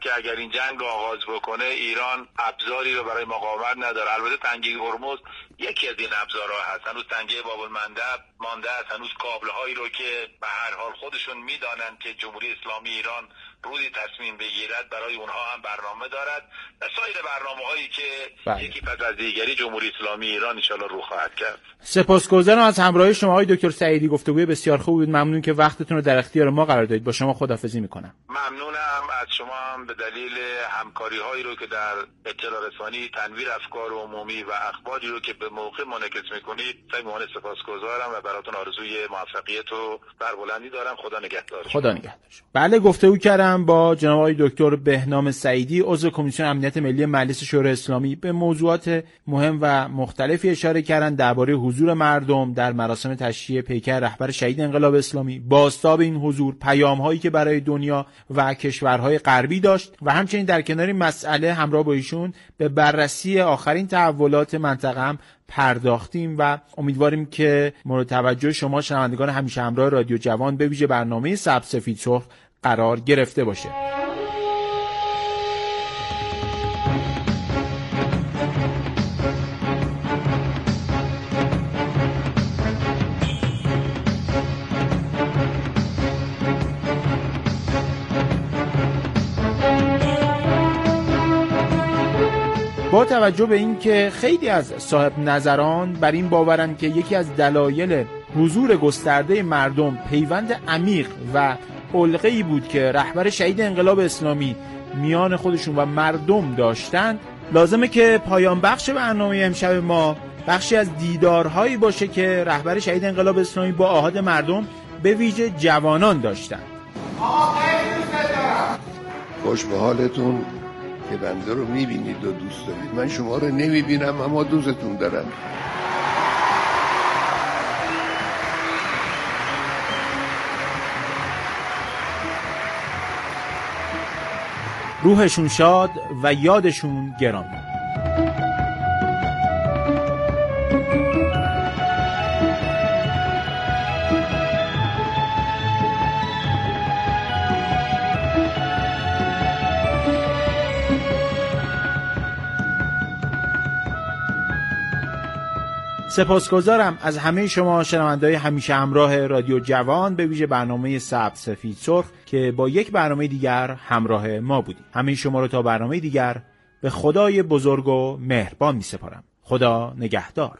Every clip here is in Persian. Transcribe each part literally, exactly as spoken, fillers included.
که اگر این جنگ آغاز بکنه ایران ابزاری رو برای مقاومت نداره. البته تنگه هرمز یکی از این ابزارها هست. هنوز تنگه باب المندب مانده است، هنوز کابل‌هایی رو که به هر حال خودشون میدانند که جمهوری اسلامی ایران روزی تصمیم بگیرد برای اونها هم برنامه دارد و سایر برنامه‌هایی که بله. یکی پس از دیگری جمهوری اسلامی ایران ان شاءالله رو خواهد کرد. سپاسگزارم از همراهی شما آقای دکتر سعیدی، گفتگوی بسیار خوب بود. ممنون که وقتتون رو در اختیار ما قرار دادید. با شما خداحافظی میکنم. ممنونم از شما هم به دلیل همکاری‌هایی رو که در اطلاع رسانی، تنویر افکار عمومی و اخباری رو که به موقع منعکس می‌کنید، صمیمانه سپاسگزارم و براتون آرزوی موفقیت و بربلندی دارم. خدا نگهدار. خدا نگهدار. بله، گفتگو کردم با جناب آقای دکتر بهنام سعیدی، عضو کمیسیون امنیت ملی مجلس شورای اسلامی. به موضوعات مهم و مختلفی اشاره کردن درباره حضور مردم در مراسم تشییع پیکر رهبر شهید انقلاب اسلامی، بازتاب این حضور، پیام‌هایی که برای دنیا و کشورهای غربی داشت و همچنین در کنار این مسئله همراه با ایشون به بررسی آخرین تحولات منطقه هم پرداختیم و امیدواریم که مورد توجه شما شنوندگان همیشه همراه رادیو جوان به ویژه برنامه سبز سفید سرخ قرار گرفته باشه. با توجه به این که خیلی از صاحب نظران بر این باورند که یکی از دلایل حضور گسترده مردم پیوند عمیق و علقه‌ای بود که رهبر شهید انقلاب اسلامی میان خودشون و مردم داشتند، لازمه که پایان بخش برنامه امشب ما بخشی از دیدارهایی باشه که رهبر شهید انقلاب اسلامی با آحاد مردم به ویژه جوانان داشتند. خوش به حالتون که بنده رو میبینید و دوست دارید. من شما رو نمیبینم اما دوستتون دارم. روحشون شاد و یادشون گرامی. سپاسگزارم از همه شما شنونده‌های همیشه همراه رادیو جوان، به ویژه برنامه سبز سفید سرخ که با یک برنامه دیگر همراه ما بودید. همه شما رو تا برنامه دیگر به خدای بزرگ و مهربان می‌سپارم. خدا نگهدار.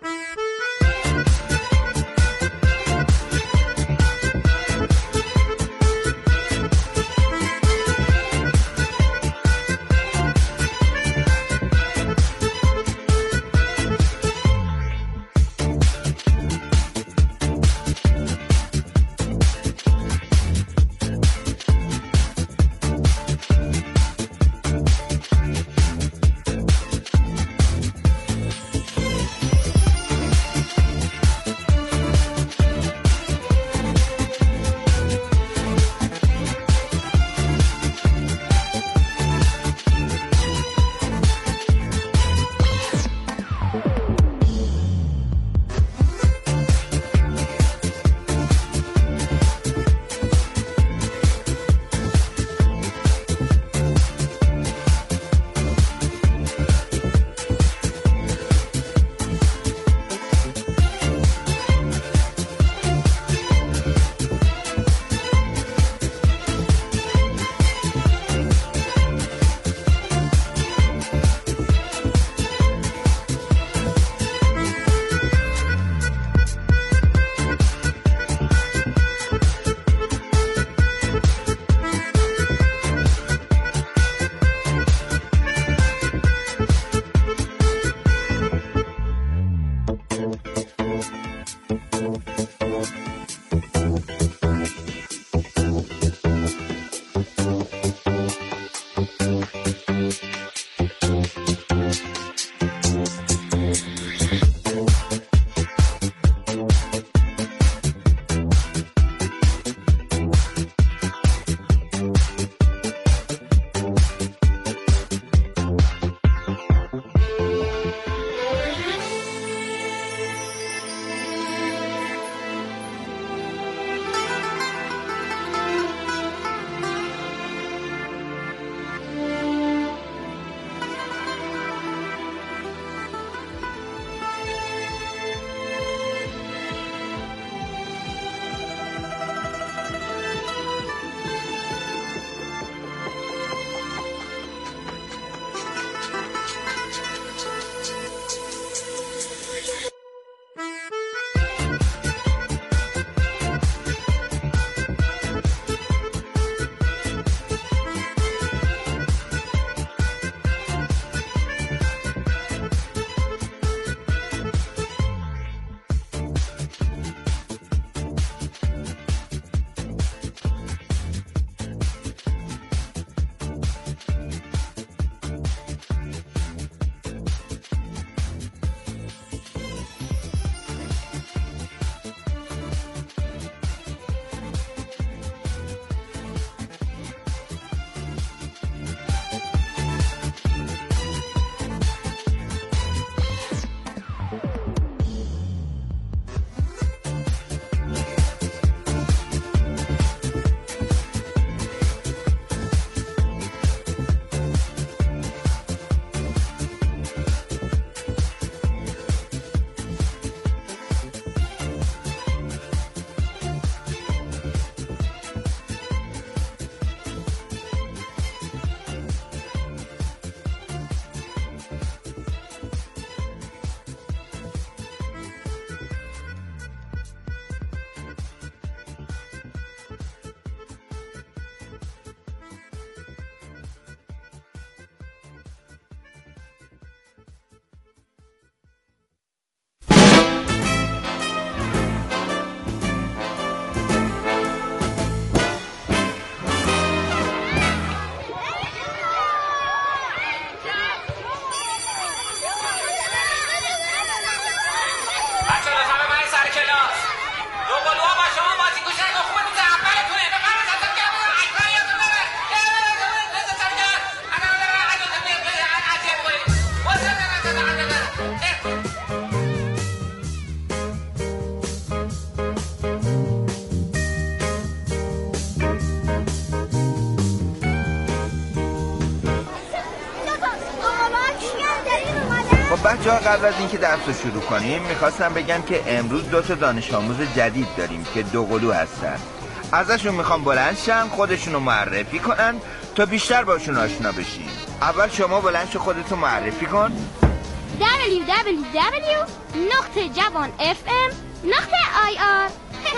خب بچه ها، قبل از اینکه درس رو شروع کنیم میخواستم بگم که امروز دو تا دانش آموز جدید داریم که دوقلو هستن. ازشون میخوام بلند شن خودشونو معرفی کنن تا بیشتر باشون آشنا بشیم. اول شما بلند شو خودتو معرفی کن. دبلیو دبلیو دبلیو نقطه جوان اف ام نقطه آی آر.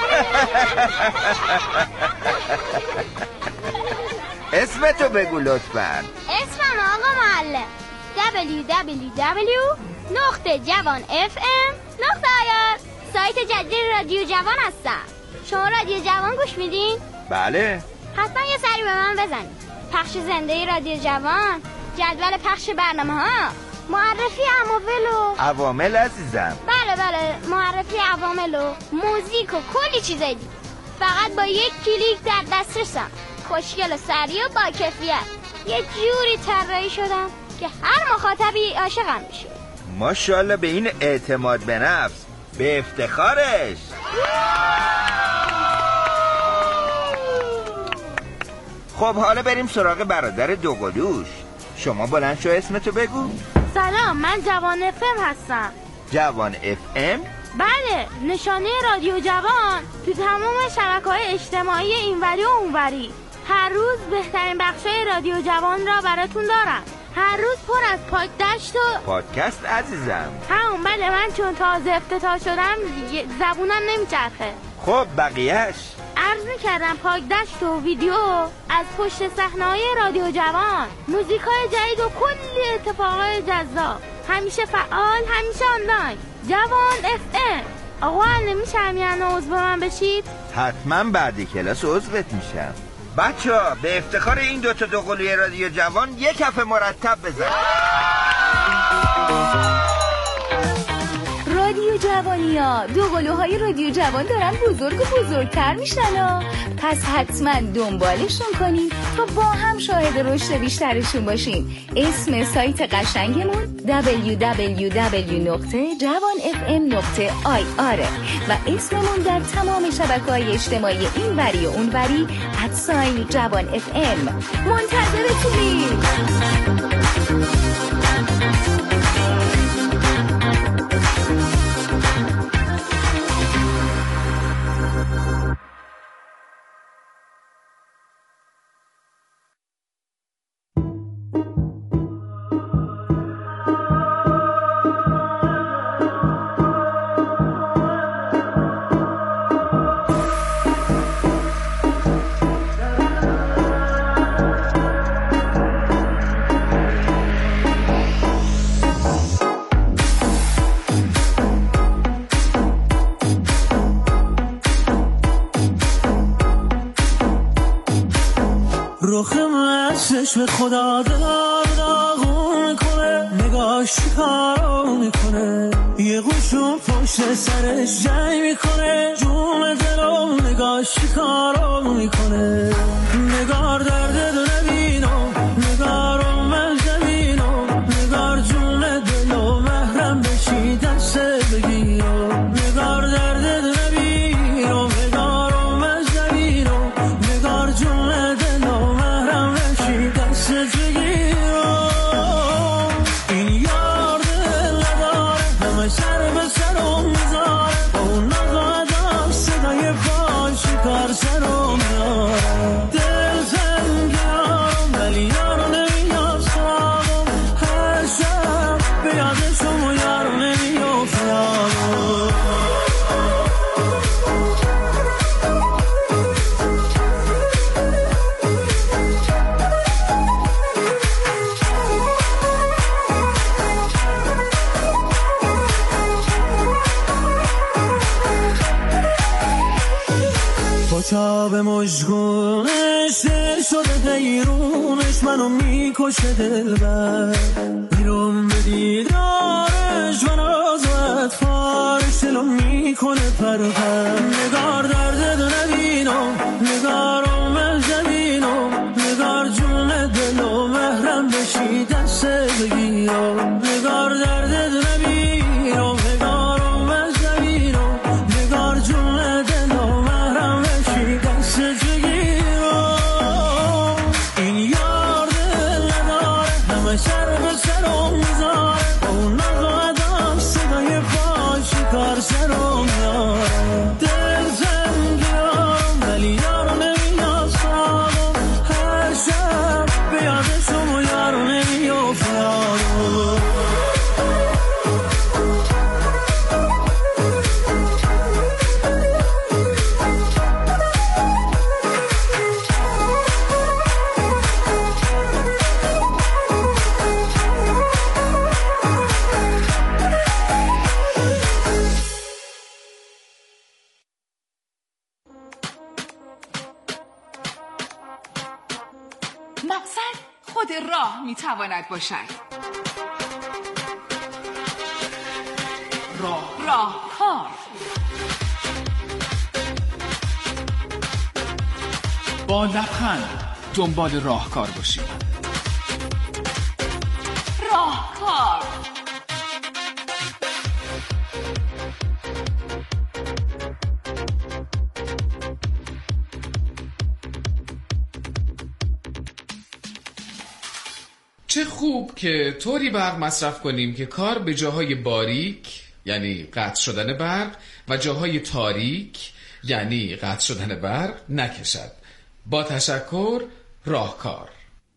اسمتو بگو لطفاً. اسمم آقا معلم. دبلیو دبلیو دبلیو نقطه جوان اف ام نقطه آی آر. سایت جدید رادیو جوان هستم. شما رادیو جوان گوش میدین؟ بله. حتما یه سری به من بزنید. پخش زنده رادیو جوان، جدول پخش برنامه ها، معرفی عوامل و عوامل عزیزم. بله بله معرفی عوامل و موزیک و کلی چیز دیگه. فقط با یک کلیک در دسترسم. خوشگل و سریع و با کیفیت. یه جوری طراحی شدم که هر مخاطبی عاشقم بشه. ماشاءالله به این اعتماد به نفس، به افتخارش. خب حالا بریم سراغ برادر دوقلوش. شما بلند شو اسمتو بگو. سلام، من جوان اف ام هستم. جوان اف ام؟ بله، نشانه رادیو جوان تو تمام شبکه‌های اجتماعی اینوری و اونوری. هر روز بهترین بخشای رادیو جوان را براتون دارم. هر روز پر از پاک دشت و پادکست عزیزم. همون. بله، من چون تازه افتتاح شدم زبونم نمیچرخه. خب بقیهش عرض میکردم پاک دشت و ویدیو از پشت صحنه‌های رادیو جوان، موزیکای جدید و کلی اتفاقای جذاب. همیشه فعال، همیشه آنلاین. جوان اف ام. آقا نمیشه همین عضو من بشید؟ حتما بعد کلاس عضوت میشم. بچه ها به افتخار این دوتا دوقلوی رادیو جوان یک کف مرتب بزن. رادیو جوانیا، دوقلوهای رادیو جوان دارن بزرگ و بزرگتر میشن، پس حتما دنبالشون کنین تا با هم شاهد رشد بیشترشون باشین. اسم سایت قشنگمون دبلیو دبلیو دبلیو نقطه جوان اف ام نقطه آی آر و اسممون در تمام شبکه‌های اجتماعی اینوری و اونوری ادساین جوان اف ام. منتظرتونیم. چشم خدا دلار داغون کنه، نگاش کارو میکنه، یه قوشون پشت سرش جنگ میکنه، جون دلو نگاش کارو میکنه. نگار درد دو نبینم، نگارو من زمینم، نگار جون دلو محرم بشی دست بگیرم. نگار درد دو نبینم، نگارو من زمینم، نگار جون دلو محرم بشی دست بگیرم. این یار دل نداره، همه سر به سرم میذاره، با اون نقادم صدای باش کار سرم میاره. دل زنگارم ولی یارو نمیاد سراغم، هر شب به یادشم و یارو نمیاد سراغم. تا به مشگونش دل شده غیرونش منو میکشه دلبر، بیرون به دیدارش من آزاد فارش دلو میکنه پرپر. نگار درد دو نبینم، نگارو من زمینم، نگار جون دلو محرم بشی دست بگیرم. نگار درد دو نبینم، نگارو من زمینم، نگار جون دلو محرم بشی دست بگیرم. این یار دل نداره، همه سر به سرم میذاره، اون نگاه خود راه میتواند باشد. راه راهکار. با لبخند دنبال راهکار باشید. راهکار. چه خوب که طوری برق مصرف کنیم که کار به جاهای باریک یعنی قطع شدن برق و جاهای تاریک یعنی قطع شدن برق نکشد. با تشکر، راهکار.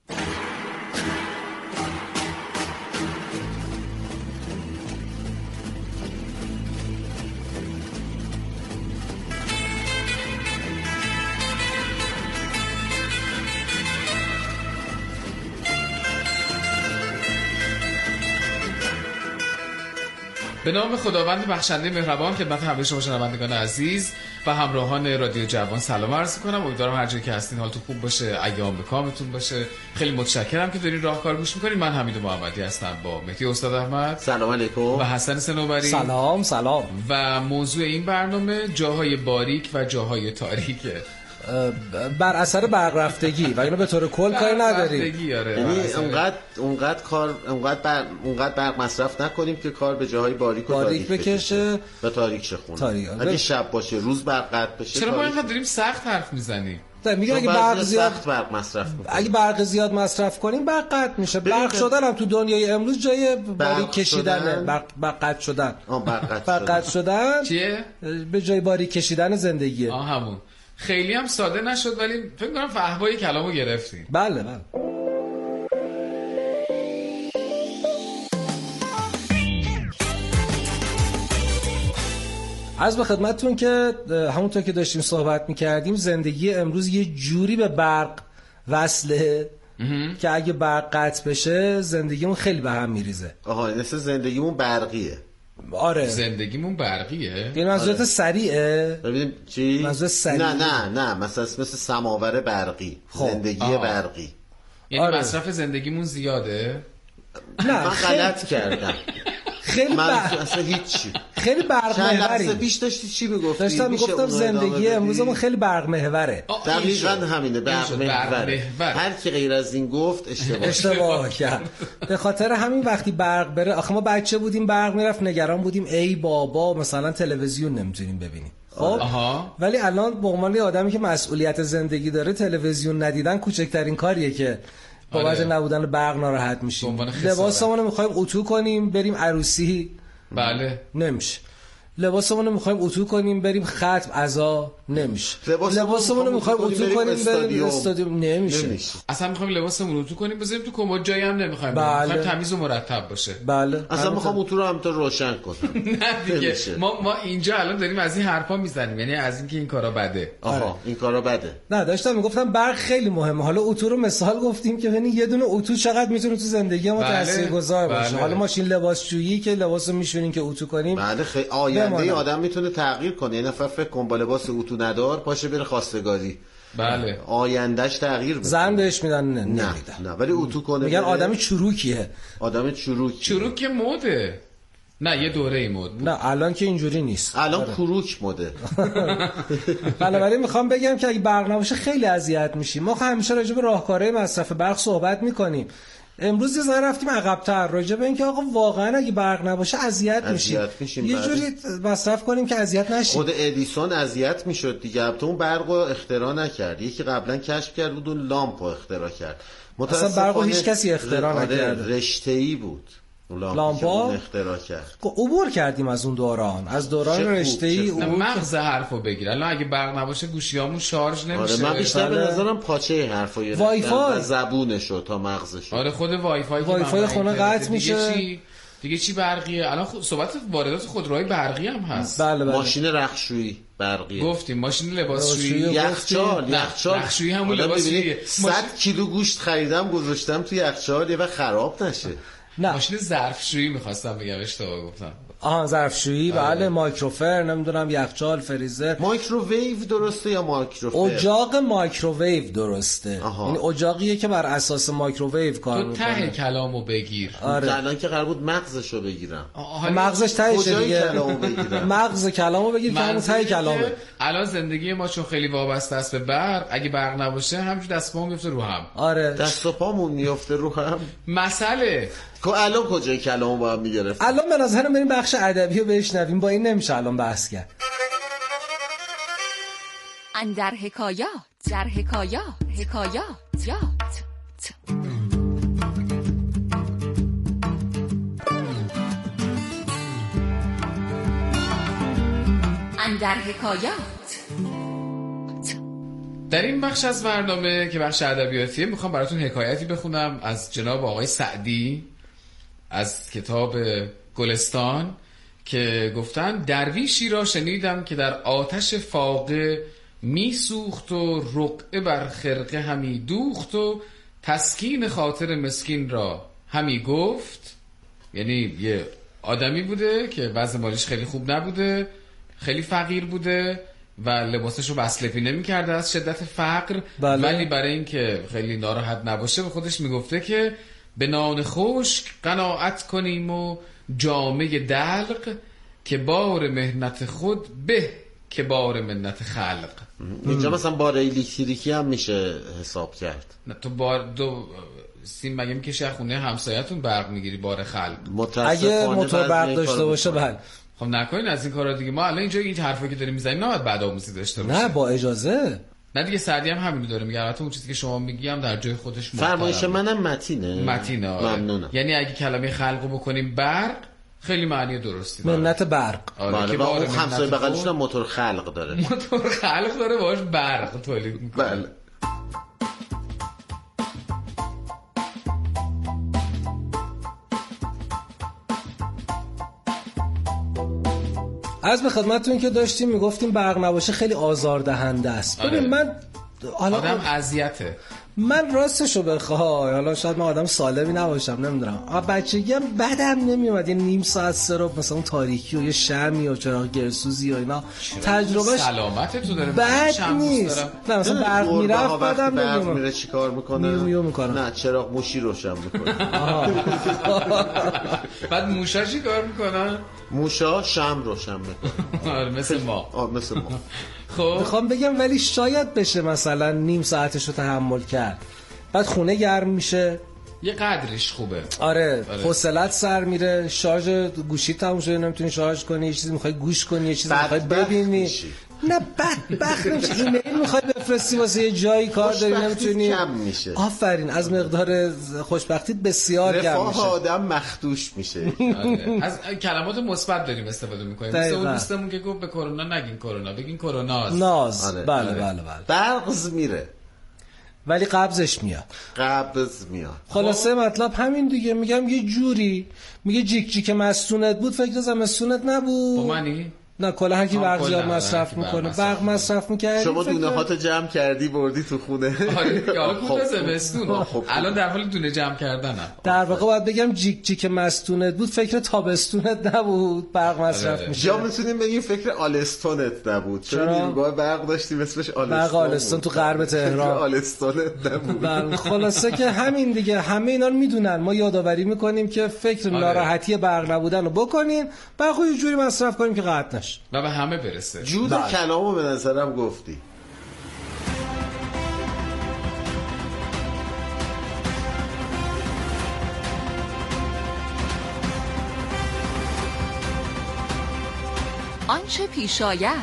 به نام خداوند بخشنده مهربان خدمت همه شما شنوندگان عزیز و همراهان رادیو جوان سلام عرض می‌کنم. امیدوارم هر جایی که هستین حالتون خوب باشه، ایام به کامتون باشه. خیلی متشکرم که دارین راهکار گوش می‌کنین. من حمید محمدی هستم با مهدی استاد احمد. سلام علیکم. و حسن صنوبری. سلام سلام. و موضوع این برنامه جاهای باریک و جاهای تاریکه. بر اثر برق رفتگی و اینو به طور کل کاری نداریم. یعنی اونقدر اونقدر کار اونقدر برق اونقدر برق مصرف نکنیم که کار به جاهای باریک و باریک بکشه و تاریک شه خونه. تاریک. اگه شب باشه روز برق قطع بشه. چرا ما اینقدر داریم سخت حرف میزنیم؟ میگم اگه برق زیاد سخت برق مصرف کنیم، اگه برق زیاد مصرف کنیم برق قطع میشه. برق شدن هم تو دنیای امروز جای باریک کشیدنه. برق برق قطع شدن. آه برق قطع شدن چیه؟ به جای باریک کشیدن زندگیه. آه همون. خیلی هم ساده نشد ولی فکر کنم فحوای کلامو گرفتیم. بله بله. عرض به خدمتتون که همونطور که داشتیم صحبت میکردیم زندگی امروز یه جوری به برق وصله که اگه برق قطع بشه زندگیمون خیلی به هم میریزه. آها مثل زندگیمون برقیه. آره زندگیمون برقیه. این منظورت آره. سریعه؟ ببینیم چی؟ منظور سریع. نه نه نه مثلا مثل سماور برقی. خب. زندگی آه. برقی. یعنی آره. مصرف زندگیمون زیاده؟ نه من خیلی... غلط کردم. خیلی من بر... اصلا هیچی. خیلی برق محوری. چند پیش داشتی چی میگفتی؟ داشتم میگفتم زندگی امروزمون خیلی برق محوره. دقیقاً همینه برق محوره. هر کی غیر از این گفت اشتباه اشتباه کرد. به خاطر همین وقتی برق بره، آخه ما بچه بودیم برق میرفت نگران بودیم ای بابا مثلا تلویزیون نمیتونیم ببینیم. خب ولی الان به عنوان یه آدمی که مسئولیت زندگی داره تلویزیون ندیدن کوچکترین کاریه که بابت آره. نبودن برق ناراحت میشیم. لباسمون رو میخوایم اتو کنیم بریم عروسی، بله نمیشه. لباسمون رو میخوایم اتو کنیم بریم ختم عزا، نمیشه. لباسمون رو میخوایم اتو کنیم بریم استادیوم، نمیشه. نمیشه. اصلا میخوایم لباسمون رو اتو کنیم بذاریم تو کمد، جایی هم نمیخوایم. بله. میخوایم تمیز و مرتب باشه. بله. اصلا میخوام اتو رو هم تا روشن کنم. نه دیگه. ما ما اینجا الان داریم از این حرفا میزنیم، یعنی از اینکه این کارا بده. آها این کارا بده. نه داشتم میگفتم برق خیلی مهمه. حالا اتو رو مثال گفتیم که ببین یه دونه اتو چقدر میتونه تو زندگی ما تاثیرگذار باشه. حالا ماشین لباسشویی که لباسو میشورین که اتو کنیم. بله خیلی آینده آدم میتونه تغییر کنه. یه نفر فکر کن با لباس اتو ندار پاشه بره خواستگاری، بله آیندهش تغییر بده. زن بهش میدن نه نه, نه ولی اتو کنه میگن آدم چروکیه. آدم چروک چروک مده. نه یه دوره ای مد بود. نه الان که اینجوری نیست. الان کروک مده. بنابراین میخوام بگم که اگه برق نباشه خیلی اذیت میشیم. ما همیشه راجع به راهکارهای مصرف برق صحبت میکنیم. امروز یه ذره رفتیم عقب‌تر راجع به اینکه آقا واقعا اگه برق نباشه اذیت میشیم. یه جوری مصرف کنیم که اذیت نشیم. خود ادیسون اذیت میشد دیگه. البته اون برق رو اختراع نکرد. یکی قبلا کشف کرد بود اون لامپ رو اختراع کرد. اصلا برق رو هیچ کسی اختراع نکرد. رشته‌ای بود. لامپا اختراع کرد. عبور کردیم از اون دوران، از دوران رشته‌ای. مغز حرفو بگیر. الان اگه برق نباشه گوشیامون شارژ نمیشه. آره من بیشتر به نظرم پاچه حرفو گرفتم. وای فای زبونشو تا مغزشو. آره خود وای فای وای فای خونه قطع میشه. چی؟ دیگه چی برقیه؟ الان خود صحبت واردات خودروهای برقی هم هست. بله بله. ماشین رختشویی برقیه. گفتیم ماشین لباسشویی، یخچال، یخچال. رختشویی همون لباسشویی. صد کیلو گوشت خریدم گذاشتم تو یخچال یه وقت خراب نشه. نه ماشین ظرفشویی می‌خواستم بگم اشتباه گفتم. آها ظرفشویی بله، مایکروفر، نمیدونم یخچال، فریزر. مایکروویو درسته یا مایکروفر؟ اجاق مایکروویو درسته. این اجاقیه که بر اساس مایکروویو کار میکنه. تو ته کلامو بگیر. آره. الان که قرار بود مغزشو بگیرم. مغزش تهشه دیگه. کلامو بگیرم. مغز کلامو بگیر که همون ته کلامه. الان زندگی ما چون خیلی وابسته است به برق، اگه برق نباشه همینجوری دست پا میفته رو هم. آره. دست و پامون میفته رو هم. مسئله که الان کجای کلامو با هم میگرفت؟ الان به نظرم بریم بخش ادبی رو بشنویم، با این نمیشه الان بحث کرد. اندر حکایات، در حکایات، حکایات یات. اندر حکایات. در این بخش از برنامه که بخش ادبیاتیه میخوام براتون حکایتی بخونم از جناب آقای سعدی از کتاب گلستان که گفتن درویشی را شنیدم که در آتش فاقه می سوخت و رقعه بر خرقه همی دوخت و تسکین خاطر مسکین را همی گفت. یعنی یه آدمی بوده که وضع مالیش خیلی خوب نبوده، خیلی فقیر بوده و لباسش رو بسلپی نمی کرده از شدت فقر. بله. ولی برای این که خیلی ناراحت نباشه به خودش می گفته که به نان خشک قناعت کنیم و جامه دلق که بار مهنت خود به که بار منت خلق. اینجا مثلا بار الکتریکی هم میشه حساب کرد. نه تو بار دو سیم مگه میکشی خونه همسایتون برق میگیری بار خلق؟ اگه موتور برق داشته باشه بله. خب نکنین از این کارا دیگه. ما الان اینجا این حرفا که داریم میزنیم نه بعد آموزی داشته باشه. نه با اجازه. نه دیگه سعدی هم همینو داره میگه. البته اون چیزی که شما میگیم در جای خودش محترمه. فرمایش منم متینه. متینه آره. ممنونم. یعنی اگه کلمه خلقو بکنیم برق خیلی معنی درستی داره. منت برق. آره که با اون همسایه بغلش موتور خلق داره. موتور خلق داره باهاش برق تولید میکنه. بله. از به خدمتتون که داشتیم میگفتیم برق نباشه خیلی آزاردهنده است. آره. ببین من حالا آدم اذیته. من راستشو بخوای حالا شاید من آدم سالمی نباشم نمیدونم، اما بچگی هم بدم نمیومد یه نیم ساعت سراب مثلا اون تاریکی و یه شمی و چراغ گرسوزی و اینا تجربهش سلامت تو داره بد نیست. نه مثلا برق میرفت بدم نمیومد. برق میره چیکار میکنه؟ میو میو میکنه. نه چراغ موشی روشن میکنه. بعد موشا چی کار میکنن؟ موشا شم روشن میکنه. آره مثل ما. آره مثل ما. خب میخوام بگم ولی شاید بشه مثلا نیم ساعتش رو تحمل کرد، بعد خونه گرم میشه یه قدرش خوبه. آره حوصله‌ات سر میره، شارژ گوشی تموم شده نمیتونی شارژ کنی، یه چیزی میخوای گوش کنی، یه چیزی میخوای ببینی. نه بدبخت نمیشه، ایمیل میخوای بفرستی واسه یه جایی کار داری نمیتونی. کم میشه. آفرین از مقدار خوشبختی بسیار کم میشه. رفاه آدم مخدوش میشه. آره. از کلمات مثبت داریم استفاده میکنیم. مثل اون دوستمون که گفت به کرونا نگین کرونا بگین کروناست. ناز. آره. بله آره. بله بله. برقز میره ولی قبضش میاد. قبض میاد. خلاصه مطلب همین دیگه. میگم یه جوری میگه جیک جیک مستونت بود فکر زمستونت نبود. با منی؟ نه کلا هر کی برق زیاد مصرف میکنه برق مصرف میکنه. شما دونه هاتو جمع کردی بردی تو خونه. آره یا خود زمستون. الان در حال دونه جمع کردنم. در واقع باید بگم جیک جیک مستونت بود فکر تابستونت نبود برق مصرف میشه. یا میتونیم بگیم فکر آلستونت نبود. چرا نیروگاه برق داشتیم اسمش آلستون. برق آلستون تو غرب تهران. آلستونت نبود. بله خلاصه که همین دیگه همه اینا رو میدونن. ما یادآوری میکنیم که فکر ناراحتی برق نبودن رو بکنین، برق یه جوری مصرف کنیم که قطع نشه. و به همه برسه. جود کلامو به نظرم گفتی. آنچه پیش آید.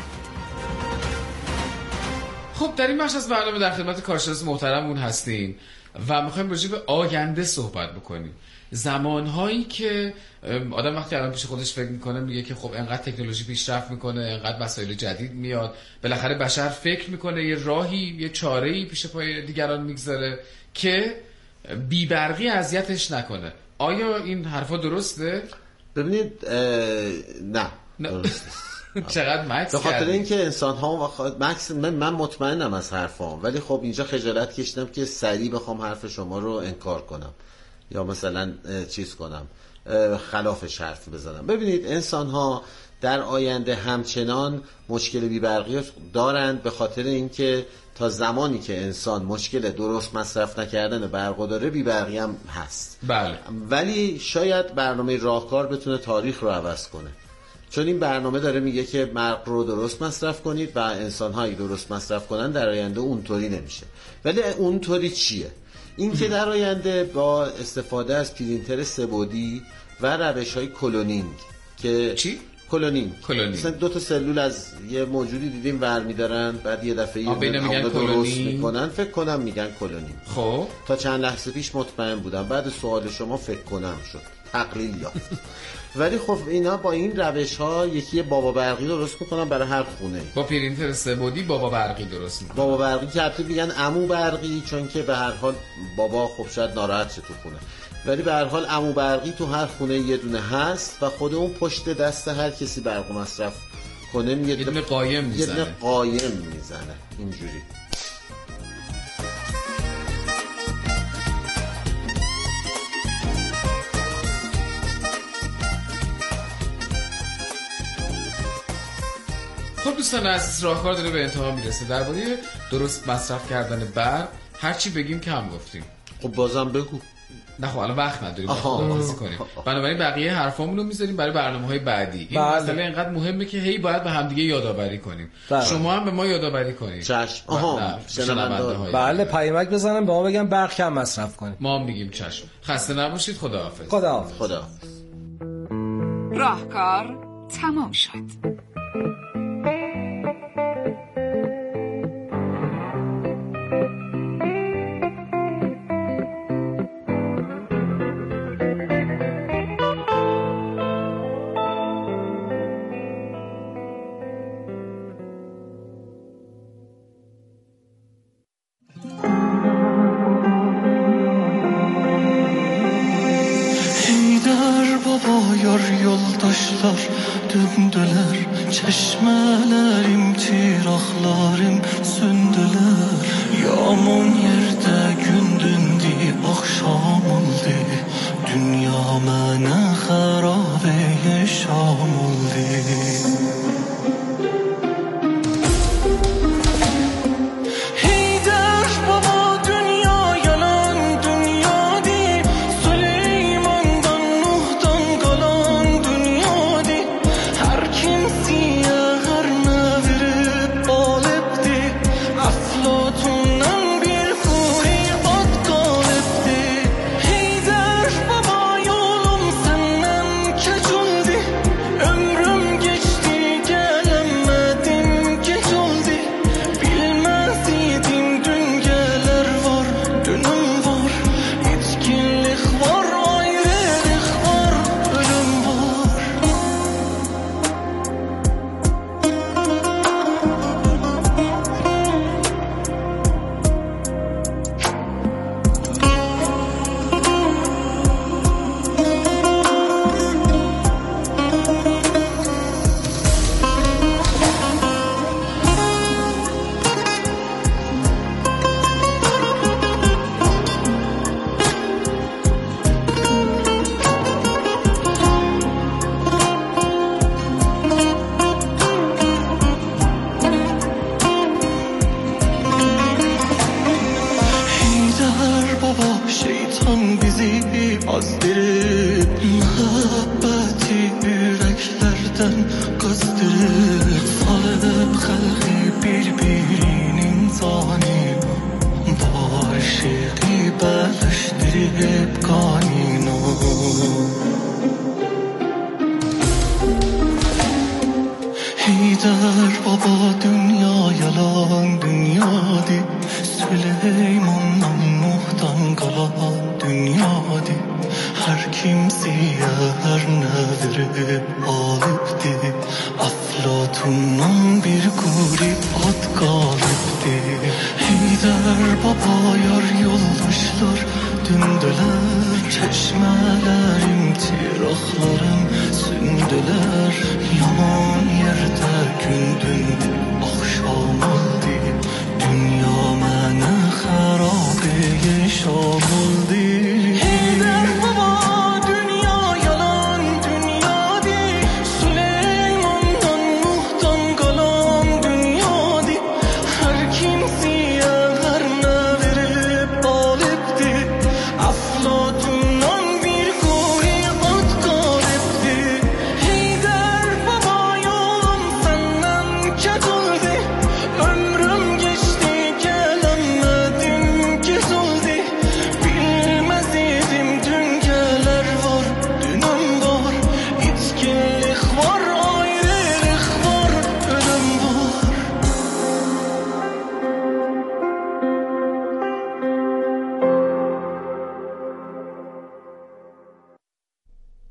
خب در این بخش از برنامه در خدمت کارشناس محترممون هستیم و میخوایم راجع به آینده صحبت بکنیم. زمانهایی که آدم وقتی الان پیش خودش فکر میکنه میگه که خب انقدر تکنولوژی پیشرفت میکنه، انقدر وسایل جدید میاد، بالاخره بشر فکر میکنه یه راهی، یه چاره‌ای پیش پای دیگران میگذاره که بی‌برقی اذیتش نکنه. آیا این حرفا درسته؟ ببینید نه درسته. چقدر مکس به خاطر اینکه انسان ها مکس من, من مطمئنم از حرفام، ولی خب اینجا خجالت کشیدم که سریع بخوام حرف شما رو انکار کنم. یا مثلا چیز کنم خلافش حرف بزنم. ببینید انسان ها در آینده همچنان مشکل بی‌برقی دارند، به خاطر اینکه تا زمانی که انسان مشکل درست مصرف نکردن برق داره بی‌برقی هم هست. بله. ولی شاید برنامه راهکار بتونه تاریخ رو عوض کنه، چون این برنامه داره میگه که برق رو درست مصرف کنید و انسان ها درست مصرف کنن در آینده اونطوری نمیشه. ولی اونطوری چیه؟ این که در آینده با استفاده از پرینتر سه‌بعدی و روش‌های کلونینگ که چی؟ کلونینگ. کلونینگ. مثلا دو تا سلول از یه موجودی دیدیم برمی‌دارن، بعد یه دفعه یه میگن درست میکنن، فکر کنم میگن کلونینگ. خب تا چند لحظه پیش مطمئن بودم، بعد سوال شما فکر کنم شد تقلیل یافت. ولی خب اینا با این روش ها یکی بابا برقی درست میکنن برای هر خونه. با پرینتر سه‌بعدی بابا برقی درست میکنن. بابا برقی که حتی میگن عمو برقی، چون که به هر حال بابا خب شاید ناراحت شه تو خونه، ولی به هر حال عمو برقی تو هر خونه یه دونه هست و خود اون پشت دست هر کسی برق مصرف کنه یه دونه قایم میزنه. یه دونه قایم میزنه اینجوری. خب دوستان عزیز، راهکار داره به انتها میرسه. درباره درست مصرف کردن برق هر چی بگیم کم گفتیم. خب بازم بگو. نه خب الان وقت نداریم خلاصه کنیم، بنابراین بقیه حرفامون رو میذاریم برای برنامه‌های بعدی. این بله. مسئله اینقدر مهمه که هی باید به همدیگه یادآوری کنیم. بله. شما هم به ما یادآوری کنید. چشم. آها. شنونده. بله پیامک بزنم به ما بگم برق کم مصرف کنیم. ما هم میگیم چشم. خسته نباشید. خداحافظ. خداحافظ. خداحافظ. راهکار تمام شد. Döndüler, çeşmelerim, tiraqlarım söndüler. Yaman yerde gündündü, akşam oldu. Dünya mənə xarabeye şam oldu. Dünya mənə xarabeye şam oldu.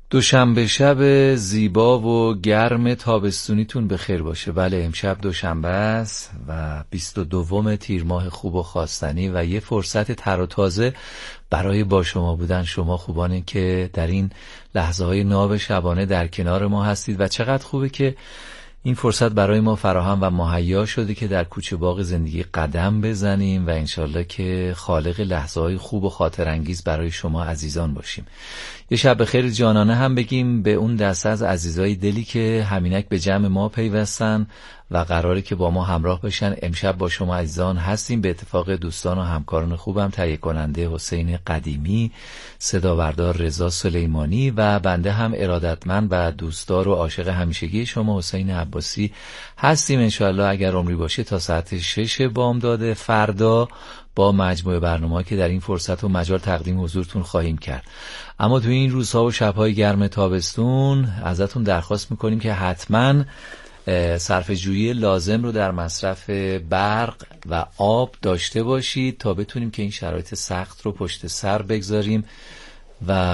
دوشنبه شب زیبا و گرم تابستونیتون بخیر باشه. بله امشب دوشنبه است و بیست و دوم تیر ماه خوب و خواستنی و یه فرصت تر و تازه برای با شما بودن شما خوبانی که در این لحظه های ناب شبانه در کنار ما هستید و چقدر خوبه که این فرصت برای ما فراهم و مهیا شده که در کوچه باغ زندگی قدم بزنیم و انشالله که خالق لحظه های خوب و خاطرانگیز برای شما عزیزان باشیم. یه شب بخیر جانانه هم بگیم به اون دسته از عزیزای دلی که همینک به جمع ما پیوستن و قراره که با ما همراه بشن. امشب با شما عزیزان هستیم. به اتفاق دوستان و همکاران خوبم تهیه کننده حسین قدیمی، صداوردار رضا سلیمانی و بنده هم ارادتمند و دوستدار و عاشق همیشگی شما حسین عباسی هستیم. انشاءالله اگر عمری باشه تا ساعت شش بامداد فردا با مجموعه برنامه‌ای که در این فرصت و مجال تقدیم حضورتون خواهیم کرد. اما تو این روزها و شب‌های گرم تابستون ازتون درخواست می‌کنیم که حتماً صرفه‌جویی لازم رو در مصرف برق و آب داشته باشید تا بتونیم که این شرایط سخت رو پشت سر بگذاریم و